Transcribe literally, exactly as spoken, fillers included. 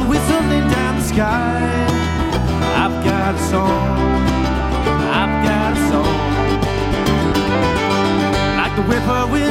whistling down the sky. I've got a song, I've got a song, like the whippoorwill